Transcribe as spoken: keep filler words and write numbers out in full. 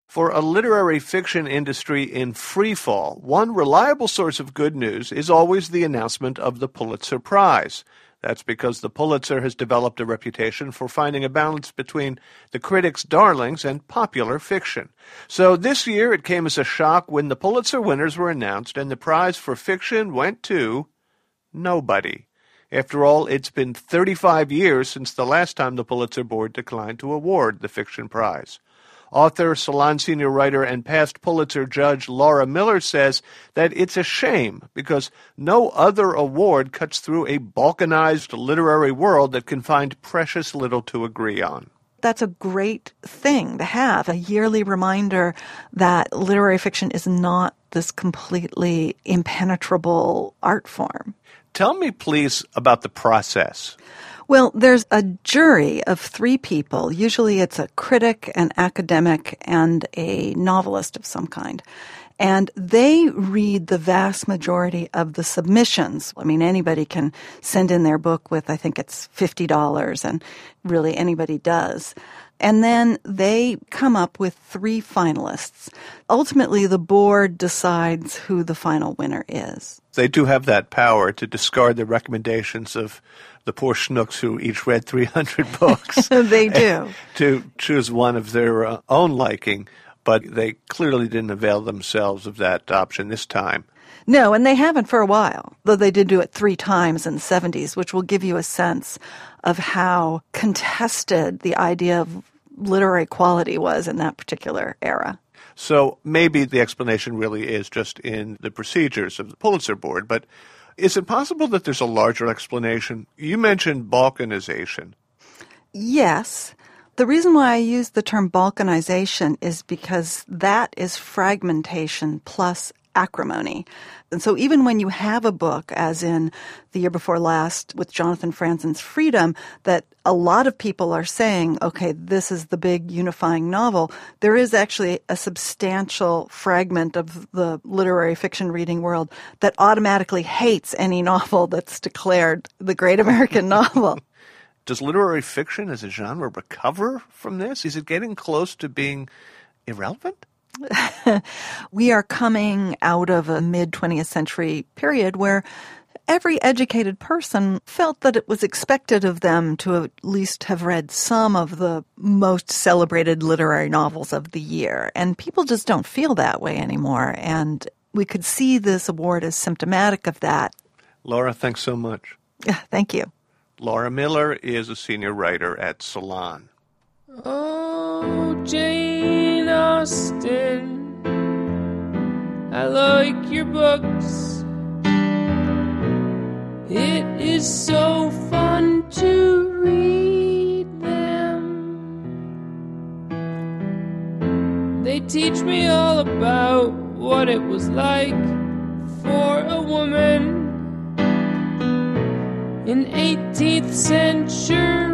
For a literary fiction industry in free fall, one reliable source of good news is always the announcement of the Pulitzer Prize. That's because the Pulitzer has developed a reputation for finding a balance between the critics' darlings and popular fiction. So this year it came as a shock when the Pulitzer winners were announced and the prize for fiction went to nobody. After all, it's been thirty-five years since the last time the Pulitzer Board declined to award the fiction prize. Author, Salon senior writer, and past Pulitzer judge Laura Miller says that it's a shame because no other award cuts through a balkanized literary world that can find precious little to agree on. That's a great thing to have, a yearly reminder that literary fiction is not this completely impenetrable art form. Tell me, please, about the process. Well, there's a jury of three people. Usually it's a critic, an academic, and a novelist of some kind. And they read the vast majority of the submissions. I mean, anybody can send in their book with, I think it's fifty dollars, and really anybody does. And then they come up with three finalists. Ultimately, the board decides who the final winner is. They do have that power to discard the recommendations of the poor schnooks who each read three hundred books. They do. To choose one of their uh, own liking, but they clearly didn't avail themselves of that option this time. No, and they haven't for a while, though they did do it three times in the seventies, which will give you a sense of how contested the idea of literary quality was in that particular era. So maybe the explanation really is just in the procedures of the Pulitzer Board, but is it possible that there's a larger explanation? You mentioned balkanization. Yes. The reason why I use the term balkanization is because that is fragmentation plus acrimony. And so even when you have a book, as in The Year Before Last with Jonathan Franzen's Freedom, that a lot of people are saying, okay, this is the big unifying novel, there is actually a substantial fragment of the literary fiction reading world that automatically hates any novel that's declared the great American novel. Does literary fiction as a genre recover from this? Is it getting close to being irrelevant? We are coming out of a mid-twentieth century period where every educated person felt that it was expected of them to at least have read some of the most celebrated literary novels of the year. And people just don't feel that way anymore. And we could see this award as symptomatic of that. Laura, thanks so much. Thank you. Laura Miller is a senior writer at Salon. Oh, Jane Austen, I like your books. It is so fun to read them. They teach me all about what it was like for a woman in eighteenth century